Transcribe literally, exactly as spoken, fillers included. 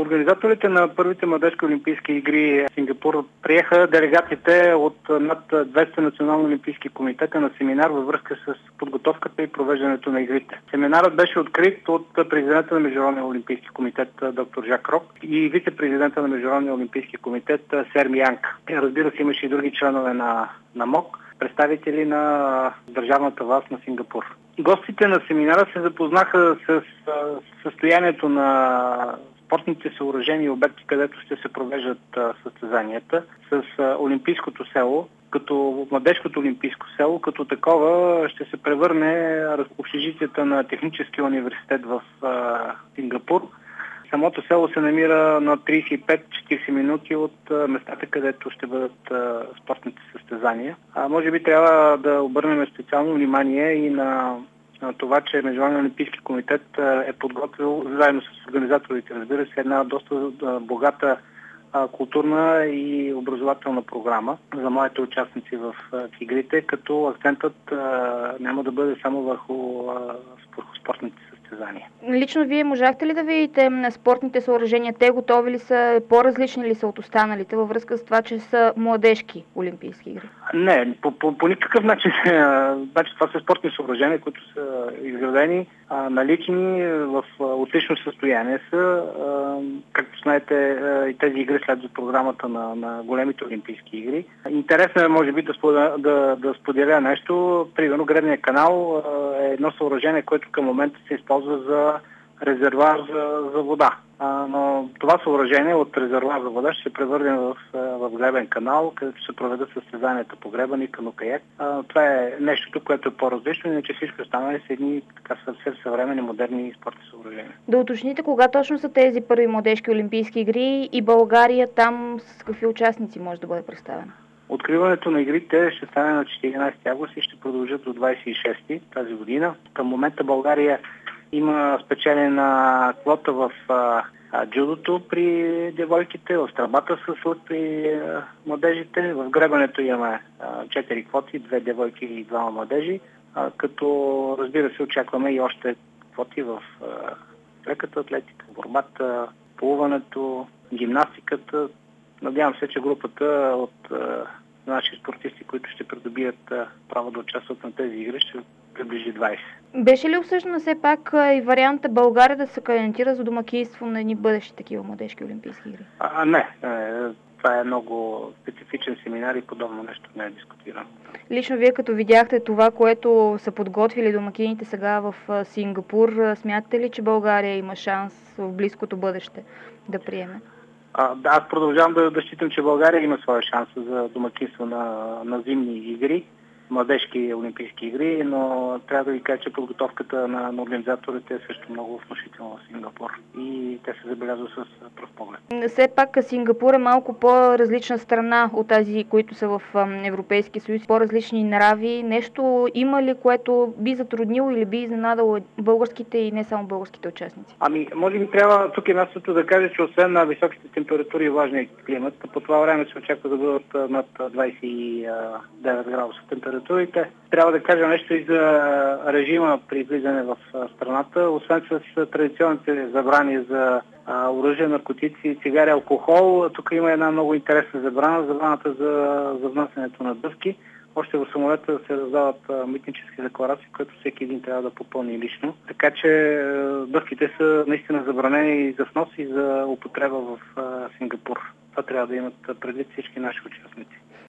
Организаторите на първите младежки олимпийски игри в Сингапур приеха делегатите от над двеста национални олимпийски комитета на семинар във връзка с подготовката и провеждането на игрите. Семинарът беше открит от президента на Международния олимпийски комитет доктор Жак Рок и вице-президента на Международния олимпийски комитет Серми Янг. Разбира се, имаше и други членове на, на МОК, представители на държавната власт на Сингапур. Гостите на семинара се запознаха с състоянието на спортните съоръжения и обекти, където ще се провеждат състезанията, с Олимпийското село, като младежкото олимпийско село, като такова ще се превърне общежитията на Техническия университет в Сингапур. Самото село се намира на тридесет и пет до четиридесет минути от местата, където ще бъдат спортните състезания. А може би трябва да обърнем специално внимание и на на това, че Международният олимпийски комитет е подготвил, заедно с организаторите, разбира се, една доста богата културна и образователна програма за младите участници в игрите, като акцентът няма да бъде само върху спортните състезания. Лично вие можахте ли да видите на спортните съоръжения? Те готови ли са, по-различни ли са от останалите във връзка с това, че са младежки олимпийски игри? Не, по, по, по никакъв начин. Значи, това са спортни съоръжения, които са изградени, а, налични, в отлично състояние са. А, както знаете, и тези игри следват програмата на, на големите олимпийски игри. Интересно е, може би, да споделя, да, да споделя нещо. Примерно, Гребният канал е едно съоръжение, което към момента се използва за резервуар за, за вода. А, но това съоръжение от резервуар за вода ще се превърне в, в гребен канал, където се проведат състезанията по гребане и кано-каяк. Това е нещото, което е по-различно, иначе всички останали са едни така съвсем съвременни, модерни спортни съоръжения. Да уточните кога точно са тези първи младежки олимпийски игри и България там с какви участници може да бъде представена? Откриването на игрите ще стане на четиринадесети август и ще продължат до двадесет и шести тази година. Към момента България има спечелена квота в а, а, джудото при девойките, в стрелбата с лък при а, младежите. В гребането имаме четири квоти, две девойки и двама младежи, а, като разбира се очакваме и още квоти в а, леката атлетика, борбата, плуването, гимнастиката. Надявам се, че групата от а, наши спортисти, които ще придобият а, право да участват на тези игри, ще приближи двадесет. Беше ли обсъждано все пак и варианта България да се кандидатира за домакинство на едни бъдещи такива младежки олимпийски игри? А, не, това е много специфичен семинар и подобно нещо не е дискутирано. Лично вие като видяхте това, което са подготвили домакините сега в Сингапур, смятате ли, че България има шанс в близкото бъдеще да приеме? А, да, аз продължавам да, да считам, че България има своя шанс за домакинство на, на зимни игри, младежки олимпийски игри, но трябва да ви кажа, че подготовката на, на организаторите е също много внушителна в Сингапур и те се забелязват с пръв поглед. Все пак Сингапур е малко по-различна страна от тази, които са в Европейския съюз, по-различни нрави. Нещо има ли, което би затруднило или би изненадало българските и не само българските участници? Ами, може би трябва тук е мястото да кажа, че освен на високите температури и влажния климат, по това време се очаква да бъдат над двадесет и девет градуса температура. Трябва да кажа нещо и за режима при влизане в страната. Освен с традиционните забрани за оръжие, наркотици, цигари, алкохол, тук има една много интересна забрана, забраната за, за внасянето на дъвки. Още в самолета се раздават митнически декларации, които всеки един трябва да попълни лично. Така че дъвките са наистина забранени и за внос, и за употреба в Сингапур. Това трябва да имат предвид всички наши участници.